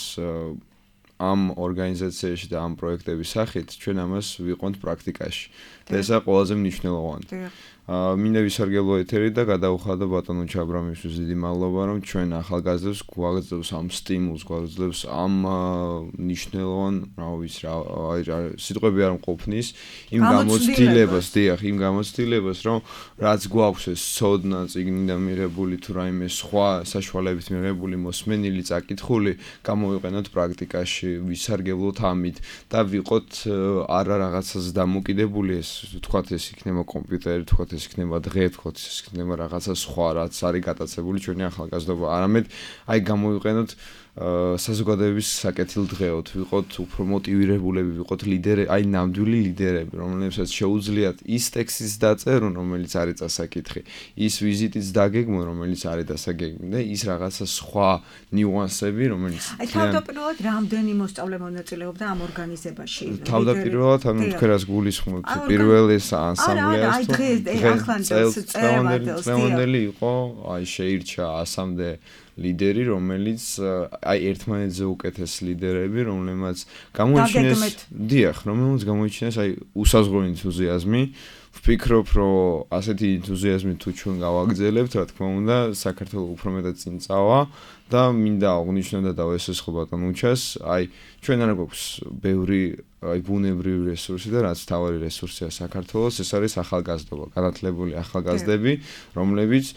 ამ ორგანიზაციაში და ამ პროექტების სახით ჩვენ ამას ვიყვანთ პრაქტიკაში და ესაა ყველაზე მნიშვნელოვანი მინდა ვისარგებლო ეთერი და გადავხადო ბატონო ჩაბრამისთვის დიდი მადლობა რომ ჩვენ ახალგაზრდებს გვაძლევს ამ სტიმულს გვაძლევს ამ მნიშვნელოვან რა ვიცი რა სიტყვები არ მყოფნის იმ გამოცდილებას დიახ იმ გამოცდილებას რომ რაც გვაქვს ეს ცოდნა წიგნიდან მიღებული თუ რაიმე სხვა საშუალებით მიღებული მოსმენილი წაკითხული გამოვიყენოთ პრაქტიკაში ვისარგებლოთ ამით და ვიყოთ არა რაღაცას დამოკიდებული ეს თქვათ ეს იქნება კომპიუტერი თქვათ ეს იქნება დღე თქვათ ეს იქნება რაღაცა სხვა რაც არის გატაცებული ჩვენი ახალგაზრდობა არამედ აი გამოვიყენოთ საზოგადოების საკეთილდღეოდ ვიყოთ უფრო მოტივირებულები ვიყოთ ლიდერები აი ნამდვილი ლიდერები რომლებსაც შეუძლიათ ის ტექსტის დაწერონ რომელიც არის დასაკითხი ის ვიზიტის დაგეგმონ რომელიც არის დასაგეგმი და ის რაღაცა სხვა ნიუანსები რომელიც აი თავდაპირველად რამდენი მოსწავლე მონაწილეობდა ამ ორგანიზებაში თავდაპირველად ანუ თქვენას გულისხმობთ პირველ ეს ანსამბლეას აი დღეს ახლანდელს წევანდელი იყო აი შეირჩა ასამდე ლიდერი რომელიც აი ერთმანეთზე უკეთეს ლიდერები რომლებმაც გამოიჩინეს დიახ რომელმაც გამოიჩინეს აი უსაზღრო ენთუზიაზმი ვფიქრობ რომ ასეთი ენთუზიაზმი თუ ჩვენ გავაგრძელებთ რა თქმა უნდა საქართველოს უფრო მეტად წინ წავა და მინდა აღნიშნო და დავესესხო ბატონ უჩას აი ჩვენ არ გვაქვს ბევრი აი ბუნებრივი რესურსი და რაც თავარი რესურსია საქართველოს ეს არის ახალგაზრდობა განათლებული ახალგაზრდები რომლებიც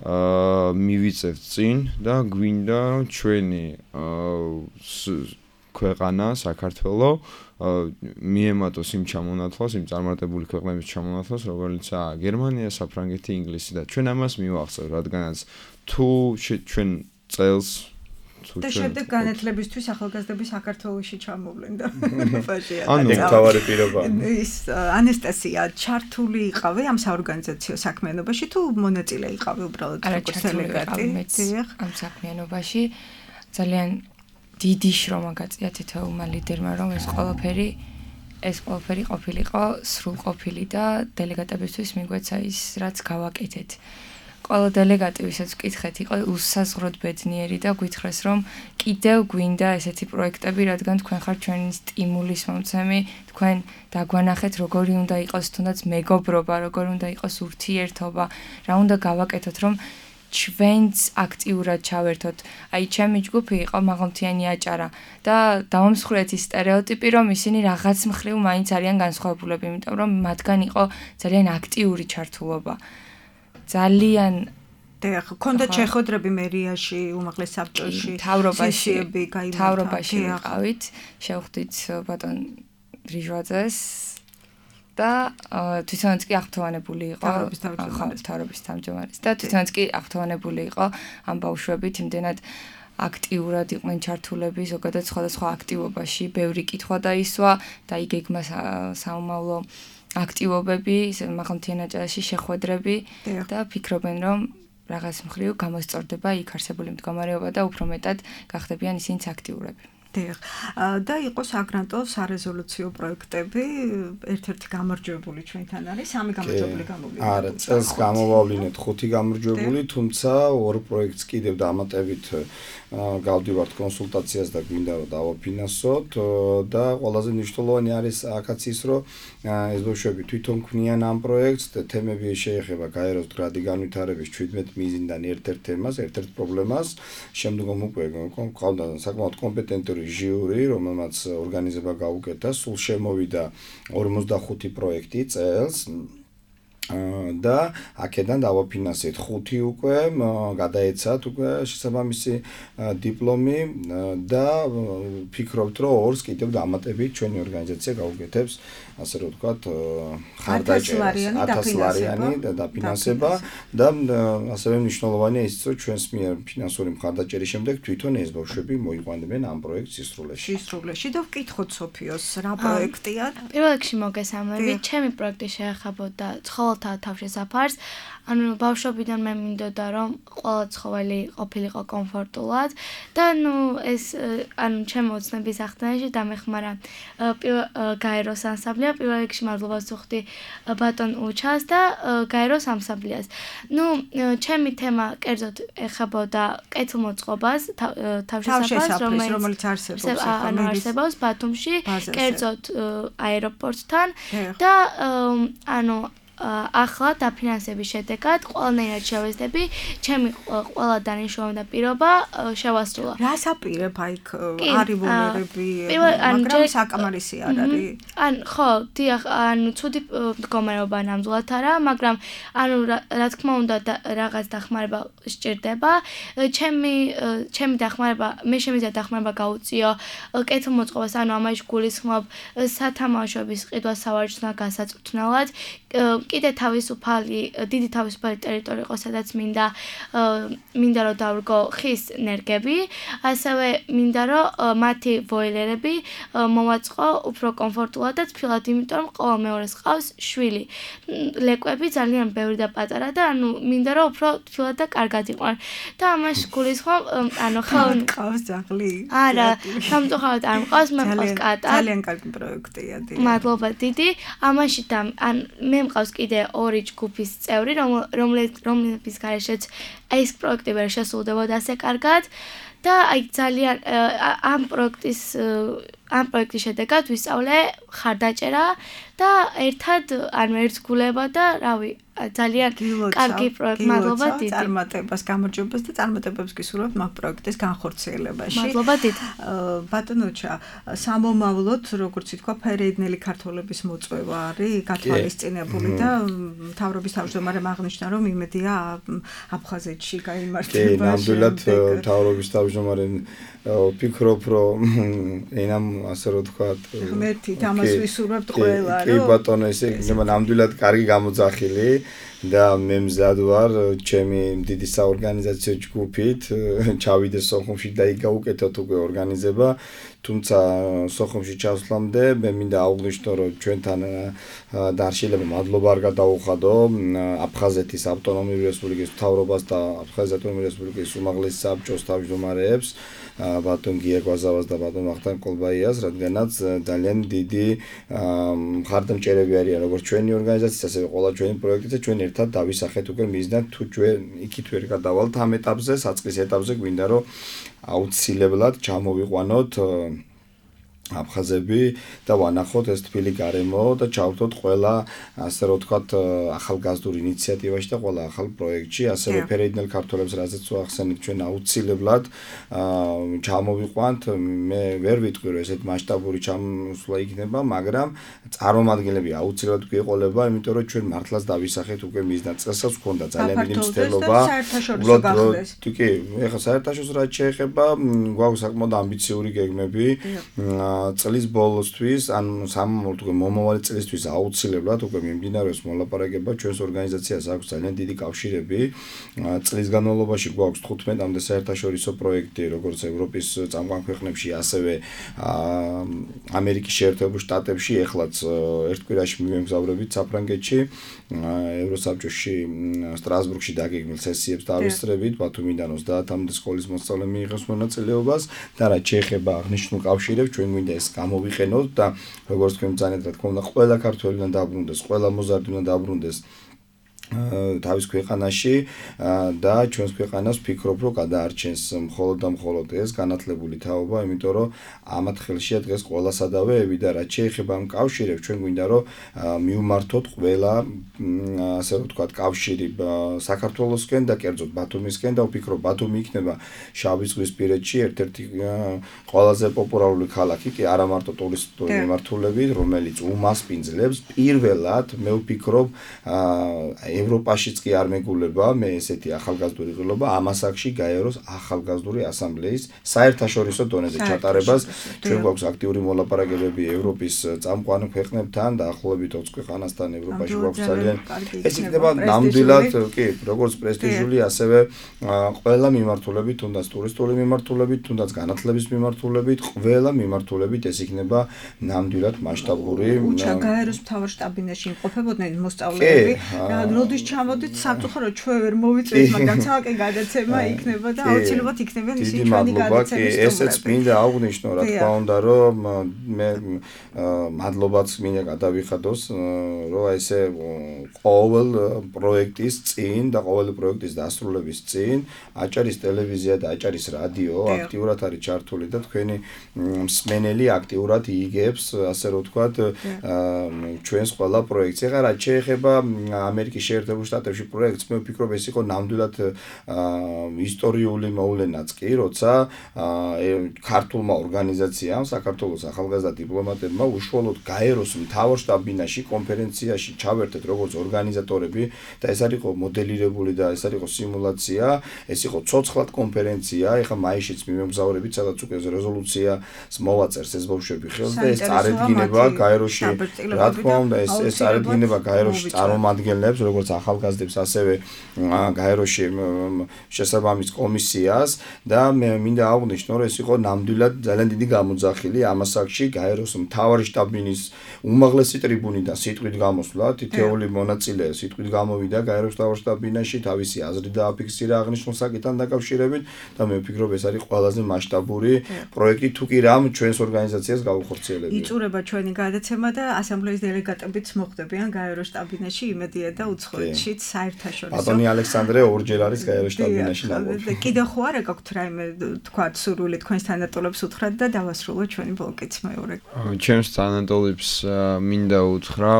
აა მივიწევთ წინ და გვინდა რომ ჩვენი ქვეყანა საქართველო მიემატოს იმ ჩამონათვალს იმ წარმატებული ქვეყნების ჩამონათვალს როგორიცაა გერმანია, საფრანგეთი, ინგლისი და ჩვენ ამას მივახცევთ რადგანაც თუ ჩვენ წელს და შემდეგ განათლებისთვის ახალგაზრდები საქართველოში ჩამოვლენ და ფაშია. ანუ თავარი პირობა. ის ანასტასია ჩართული იყავი ამ საორგანიზაციო საქმიანობაში თუ მონაწილე იყავი უბრალოდ როგორც დელეგატი? ამ საქმიანობაში ძალიან დიდი შრომა გაწია თითოეულმა ლიდერმა რომ ეს ყველაფერი ეს ყველაფერი ყოფილიყო სრულყოფილი და დელეგატებისთვის მიგვეცა ის რაც გავაკეთეთ. ყველა დელეგატი ვისაც ვკითხეთ იყო უსაზღროდ ბედნიერი და გვითხრეს რომ კიდევ გვინდა ესეთი პროექტები რადგან თქვენ ხართ ჩვენი სტიმულის მომცემი თქვენ დაგვანახეთ როგორი უნდა იყოს თუნდაც მეგობრობა როგორი უნდა იყოს ურთიერთობა რა უნდა გავაკეთოთ რომ ჩვენც აქტიურად ჩავერთოთ. აი ჩემი ჯგუფი იყო მაღალმთიანი აჭარა და დავამსხვრეთ ის სტერეოტიპი, რომ ისინი რაღაც მხრივ მაინც არიან განსხვავებულები, იმიტომ რომ მათგან იყო ძალიან აქტიური ჩართულობა. ძალიან და ხონდათ შეხვედრები მერიაში, უმაღლეს საბჭოში, თავრობაში, გაიმართა. თავრობაში ვიყავით, შევხვდით ბატონ რიჟვაძეს და თვითონაც კი აღფრთოვანებული იყო თავრობის თავმჯდომარის და თვითონაც კი აღფრთოვანებული იყო ამ ბავშვებით, იმდენად აქტიურად იყვნენ ჩართულები ზოგადად სხვადასხვა აქტივობაში, ბევრი კითხვა დაისვა და იგეგმა საომავლო აქტივობები, მაღალმთიან აჭარაში შეხვედრები და ფიქრობენ, რომ რაღაც მხრივ გამოსწორდება იქ არსებული მდგომარეობა და უფრო მეტად გახდებიან ისინიც აქტიურები. დიახ. და იყო საგრანტო სარეზოლუციო პროექტები, ერთ-ერთი გამარჯვებული ჩვენთან არის, სამი გამარჯვებული გამოვიდა. არა, წელს გამოვავლინეთ ხუთი გამარჯვებული, თუმცა ორ პროექტს კიდევ დამატებით გავდივართ კონსულტაციას და გვინდა რომ დავაფინანსოთ და ყველაზე მნიშვნელოვანი არის აქაც ის, რომ ეს ბავშვები თვითონ ქმნიან ამ პროექტს და თემები შეეხება გაეროს გრადი განვითარების ჩვიდმეტ მიზნიდან ერთ-ერთ თემას, ერთ-ერთ პრობლემას, შემდგომ უკვე ყავდა საკმაოდ კომპეტენტური ჟიური, რომელმაც ორგანიზება გაუკეთა, სულ შემოვიდა ორმოცდახუთი პროექტი წელს. და აქედან დავაფინანსეთ ხუთი უკვე, გადაეცათ უკვე შესაბამისი დიპლომი და ფიქრობთ, რომ ორს კიდევ დამატებით ჩვენი ორგანიზაცია გაუკეთებს, ასე რომ ვთქვათ, ხარდაჭერას, ათას ლარიანი დაფინანსება და ასევე მნიშვნელოვანია ისიც, რომ ჩვენს მიერ ფინანსური მხარდაჭერის შემდეგ თვითონ ეს ბავშვები მოიყვანებენ ამ პროექტს სისრულეში. სისრულეში და ვკითხოთ სოფიოს, რა პროექტია? პირველ რიგში მოგესალმებით, ჩემი პროექტი შეეხებოდა ცხოველთა თავშესაფარს. ანუ ბავშვობიდან მე მინდოდა რომ ყველა ცხოველი ყოფილიყო კომფორტულად და ნუ ეს ანუ ჩემი ოცნების აღთანაში დამეხმარა გაეროს ანსამბლია, პირველ რიგში მადლობას ვუხდი ბატონ უჩას და გაეროს ანსამბლიას. ნუ ჩემი თემა კერძოდ ეხებოდა კეთილმოწყობას, თავშესაფარს, რომელიც არსებობს ანუ არსებობს ბათუმში, კერძოდ აეროპორტთან და ანუ ახლა დაფინანსების შედეგად ყველანაირად შევეცდები ჩემი ყველა დანიშნულება და პირობა შევასრულა. რას აპირებ აიქ არივოლერები, მაგრამ საკამარისი არ არის? ან ხო, დიახ, ანუ ცუდი მდგომარეობა ნამდვილად არა, მაგრამ ანუ რა თქმა უნდა რაღაც დახმარება სჭირდება. ჩემი ჩემი დახმარება, მე შემიძლია დახმარება გაუწიო კეთილმოწყობას, ანუ ამაში გულისხმობ სათამაშოების ყიდვა სავარჯიშო გასაწვრთნელად. კიდე თავისუფალი, დიდი თავისუფალი ტერიტორია იყო, სადაც მინდა მინდა რომ დავრგო ხის ნერგები, ასევე მინდა რომ მათი ბოილერები მოვაწყო უფრო კომფორტულად და თბილად, იმიტომ რომ ყოველ მეორეს ყავს შვილი. ლეკვები ძალიან ბევრი და პატარა და ანუ მინდა რომ უფრო თბილად და კარგად იყვნენ. და ამაში გულისხმობ, ანუ ხო ყავს ძაღლი? არა, სამწუხაროდ არ მყავს, მე მყავს კატა. ძალიან კარგი პროექტია, დიახ. მადლობა დიდი. ამაში და ან მე მყავს კიდე ორი ჯგუფის წევრი, რომლების გარეშეც ეს პროექტი ვერ შესრულდებოდა ასე კარგად და აი ძალიან ამ პროექტის ამ პროექტის შედეგად ვისწავლე ხარდაჭერა და ერთად ანუ ერთგულება და რავი ძალიან კარგი პროექტი, მადლობა დიდი. წარმატებას, გამარჯვებას და წარმატებებს გისურვებთ მაგ პროექტის განხორციელებაში. მადლობა დიდი. ბატონოჩა, სამომავლოდ, როგორც ითქვა, ფერეიდნელი ქართველების მოწვევა არის გათვალისწინებული და მთავრობის თავმჯდომარემ აღნიშნა, რომ იმედია აფხაზეთში გაიმართება. კი, ნამდვილად მთავრობის თავმჯდომარემ ვფიქრობ, რომ ენამ ასე რომ ვთქვათ, ღმერთით ამას ვისურვებთ ყველა, რომ კი ბატონო, ესე იქნება ნამდვილად კარგი გამოძახილი და მე მზად ვარ ჩემი დიდი საორგანიზაციო ჯგუფით ჩავიდე სოხუმში და იქ გაუკეთოთ უკვე ორგანიზება, თუმცა სოხუმში ჩასვლამდე მე მინდა აღვნიშნო, რომ ჩვენთან დარშილება მადლობა არ გადაუხადო აფხაზეთის ავტონომიური რესპუბლიკის მთავრობას და აფხაზეთის ავტონომიური რესპუბლიკის უმაღლეს საბჭოს თავმჯდომარეებს, ბატონ გიეგვაზავას და ბატონ ვახტანგ კოლბაიას, რადგანაც ძალიან დიდი მხარდამჭერები არიან როგორც ჩვენი ორგანიზაციის, ასევე ყველა ჩვენი პროექტის და ჩვენ ერთად დავისახეთ უკვე მიზნად, თუ ჩვენ იქით ვერ გადავალთ ამ ეტაპზე, საწყის ეტაპზე, გვინდა რომ აუცილებლად ჩამოვიყვანოთ აფხაზები და ვანახოთ ეს თბილი გარემო და ჩავთოთ ყველა ასე რომ ვთქვათ ახალგაზრდულ ინიციატივაში და ყველა ახალ პროექტში, ასევე ფერეიდნელ ქართველებს რაზეც ვახსენეთ ჩვენ აუცილებლად ჩამოვიყვანთ. მე ვერ ვიტყვი რომ ესეთ მასშტაბური ჩამოსვლა იქნება, მაგრამ წარმომადგენლები აუცილებლად გვიყოლება, იმიტომ რომ ჩვენ მართლაც დავისახეთ უკვე მიზნად წელსაც გვქონდა ძალიან დიდი მცდელობა. უბრალოდ კი, ეხლა საერთაშორისო რაც შეეხება, გვაქვს საკმაოდ ამბიციური გეგმები. წლის ბოლოსთვის, ან სამომავლო მომავალი წლისთვის აუცილებლად უკვე მიმდინარეობს მოლაპარაკება, ჩვენს ორგანიზაციას აქვს ძალიან დიდი კავშირები. წლის განმავლობაში გვაქვს თხუთმეტამდე საერთაშორისო პროექტი, როგორც ევროპის წამყვან ქვეყნებში, ასევე ამერიკის შეერთებულ შტატებში, ეხლაც ერთ კვირაში მივემგზავრებით საფრანგეთში, ევროსაბჭოში, სტრასბურგში დაგეგმილ სესიებს დავისწრებით, ბათუმიდან ოცდაათამდე სკოლის მოსწავლე მიიღებს მონაწილეობას და რაც შეეხება აღნიშნულ კავშირებს, ჩვენ გვინდა ეს გამოვიყენოთ და როგორც თქვენ ბრძანეთ, რა თქმა უნდა, ყველა ქართველი უნდა დაბრუნდეს, ყველა მოზარდი უნდა დაბრუნდეს თავის ქვეყანაში და ჩვენს ქვეყანას ვფიქრობ, რომ გადაარჩენს მხოლოდ და მხოლოდ ეს განათლებული თაობა, იმიტომ რომ ამათ ხელშია დღეს ყველა სადავეები და რაც შეეხება ამ კავშირებს, ჩვენ გვინდა რომ მივმართოთ ყველა ასე რომ ვთქვათ კავშირი საქართველოსკენ და კერძოდ ბათუმისკენ და ვფიქრობ, ბათუმი იქნება შავი ზღვის პირეთში ერთ-ერთი ყველაზე პოპულარული ქალაქი, კი არა მარტო ტურისტული მიმართულებით, რომელიც უმასპინძლებს პირველად, მე ვფიქრობ, ევროპაშიც კი არ მეგულება, მე ესეთი ახალგაზრდული ყრილობა ამას აქში გაეროს ახალგაზრდული ასამბლეის საერთაშორისო დონეზე ჩატარებას. ჩვენ გვაქვს აქტიური მოლაპარაკებები ევროპის წამყვან ქვეყნებთან და ახლობით ოც ქვეყანასთან ევროპაში გვაქვს ძალიან ეს იქნება ნამდვილად კი, როგორც პრესტიჟული, ასევე ყველა მიმართულებით, თუნდაც ტურისტული მიმართულებით, თუნდაც განათლების მიმართულებით, ყველა მიმართულებით ეს იქნება ნამდვილად მასშტაბური. უჩა გაეროს მთავარ შტაბინაში იმყოფებოდნენ მოსწავლეები. როდის ჩამოდით სამწუხაროდ ჩვენ ვერ მოვიწვევთ, მაგრამ ცალკე გადაცემა იქნება და აუცილებლად იქნება ისინი ჩვენი გადაცემის სტუმრები. ესეც მინდა აღვნიშნო, რა თქმა უნდა, რომ მე მადლობაც მინდა გადავიხადოს, რომ ესე ყოველ პროექტის წინ და ყოველი პროექტის დასრულების წინ აჭარის ტელევიზია და აჭარის რადიო აქტიურად არის ჩართული და თქვენი მსმენელი აქტიურად იიგებს, ასე რომ ვთქვათ, ჩვენს ყველა პროექტს. ეხლა რაც შეეხება ამერიკის შეერთებულ შტატებში პროექტს, მე ვფიქრობ, ეს იყო ნამდვილად ისტორიული მოვლენაც კი, როცა ქართულმა ორგანიზაციამ, საქართველოს ახალგაზრდა დიპლომატებმა უშუალოდ გაეროს მთავარ შტაბ-ბინაში კონფერენციაში ჩავერთეთ როგორც ორგანიზატორები და ეს არის იყო მოდელირებული და ეს არის იყო სიმულაცია, ეს იყო ცოცხლად კონფერენცია, ეხლა მაისშიც მივემგზავრებით, სადაც უკვე რეზოლუციას მოვაწერს ეს ბავშვები ხელს და ეს წარედგინება გაეროში, რა თქმა უნდა, ეს ეს წარედგინება გაეროში წარმომადგენლებს, როგორც ახალგაზრდებს, ასევე გაეროში შესაბამის კომისიას და მე მინდა აღვნიშნო, რომ ეს იყო ნამდვილად ძალიან დიდი გამოძახილი ამას აქში გაეროს მთავარი შტაბ-ბინის უმაღლესი ტრიბუნიდან სიტყვით გამოსვლა, თითოეული მონაწილე სიტყვით გამოვიდა გაეროს მთავარ შტაბ-ბინაში, თავისი აზრი დააფიქსირა აღნიშნულ საკითხთან დაკავშირებით და მე ვფიქრობ, ეს არის ყველაზე მასშტაბური პროექტი, თუ კი რამ ჩვენს ორგანიზაციას გავუხორციელებია. იწურება ჩვენი გადაცემა და ასამბლეის დელეგატებიც მოხვდებიან გაეროს შტაბ-ბინაში იმედია და უცხოეთშიც საერთაშორისო. ბატონი ალექსანდრე ორჯერ არის გაეროს შტაბ-ბინაში ნავყოფი. კიდევ ხო არ გაქვთ რაიმე თქვათ სურვილი თქვენს თანატოლებს უთხრათ და დავასრულოთ ჩვენი ბლოკიც მეორე. ჩემს თანატოლებს მინდა უთხრა,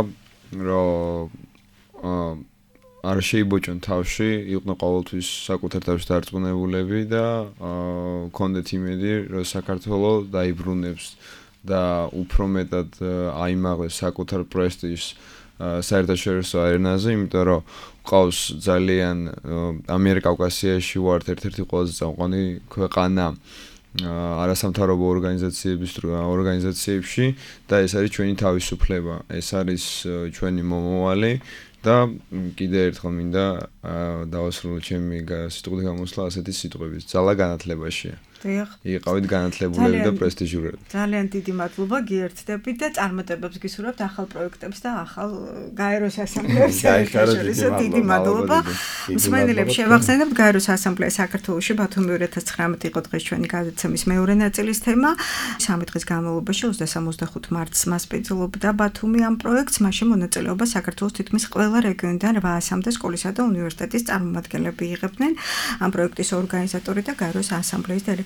რომ არ შეიბოჭონ თავში, იყვნენ ყოველთვის საკუთარ თავში დარწმუნებულები და გქონდეთ იმედი, რომ საქართველოს დაიბრუნებს და უფრო მეტად აიმაღლებს საკუთარ პრესტიჟს საერთაშორისო არენაზე, იმიტომ რომ ყავს ძალიან ამიერკავკასიაში ვართ ერთ-ერთი ყველაზე წამყვანი ქვეყანა არასამთავრობო ორგანიზაციების ორგანიზაციებში და ეს არის ჩვენი თავისუფლება, ეს არის ჩვენი მომავალი და კიდე ერთხელ მინდა დავასრულო ჩემი სიტყვით გამოსვლა ასეთი სიტყვებით. ძალა განათლებაშია. იყავით განათლებულები და პრესტიჟურები. ძალიან დიდი მადლობა, გიერთდებით და წარმატებებს გისურვებთ ახალ პროექტებს და ახალ გაეროს ასამბლეებს. საერთაშორისო დიდი მადლობა. მსმენელებს შევახსენებთ, გაეროს ასამბლეა საქართველოში ბათუმი ორი ათას ცხრამეტი იყო დღეს ჩვენი გადაცემის მეორე ნაწილის თემა. სამი დღის განმავლობაში ოცდასამ ოცდახუთ მარტს მასპინძლობდა ბათუმი ამ პროექტს, მასში მონაწილეობა საქართველოს თითქმის ყველა რეგიონიდან რვაასამდე სკოლისა და უნივერსიტეტის წარმომადგენლები იღებდნენ. ამ პროექტის ორგანიზატორი და გაეროს ასამბლეის დელეგატი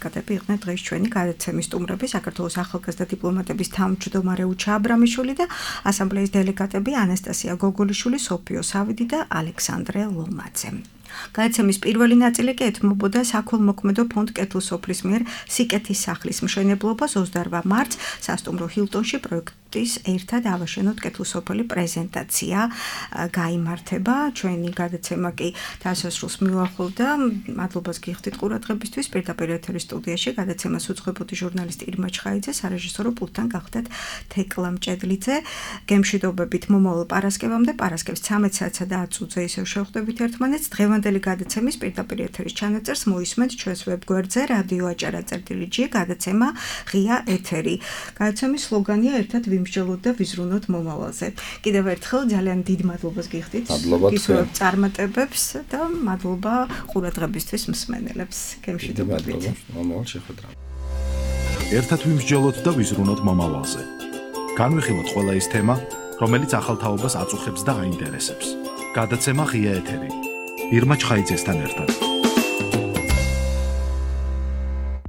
დელეგატები იყვნენ დღეს ჩვენი გადაცემის სტუმრები, საქართველოს ახალგაზრდა დიპლომატების თავმჯდომარე უჩა აბრამიშვილი და ასამბლეის დელეგატები ანასტასია გოგოლიშვილი, სოფიო სავიდი და ალექსანდრე ლომაძე. გადაცემის პირველი ნაწილი კი ეთმობოდა საქველმოქმედო ფონდ კეთილსოფლის მიერ სიკეთის სახლის მშენებლობას ოცდაორ მარტს სასტუმრო ჰილტონში პროექტის ერთად ავაშენოთ კეთილსოფელი პრეზენტაცია გაიმართება. ჩვენი გადაცემა კი დასასრულს მიუახლოვდა. მადლობას გიხდით ყურადღებისთვის. პირდაპირ ეთერის სტუდიაში გადაცემას უძღვებოდი ჟურნალისტი ირმა ჩხაიძე, სარეჟისორო პულტთან გახდათ თეკლა მჭედლიძე. გემშვიდობებით მომავალ პარასკევამდე, პარასკევს ცამეტ საათსა და ათ წუთზე ისევ შევხვდებით ერთმანეთს. დღევანდელი გადაცემის პირდაპირ ეთერის ჩანაწერს მოისმენთ ჩვენს ვებგვერდზე რადიო აჭარა წერტილი ჯი გადაცემა ღია ეთერი. გადაცემის სლოგანია ერთად ვიმსჯელოთ და ვიზრუნოთ მომავალზე. კიდევ ერთხელ ძალიან დიდ მადლობას გიხდით. გისურვებთ წარმატებებს და მადლობა ყურადღებისთვის მსმენელებს. გემშვიდობებით. მომავალ შეხვედრა. ერთად ვიმსჯელოთ და ვიზრუნოთ მომავალზე. განვიხილოთ ყველა ის თემა, რომელიც ახალ თაობას აწუხებს და აინტერესებს. გადაცემა ღია ეთერი. ირმა ჩხაიძესთან ერთად.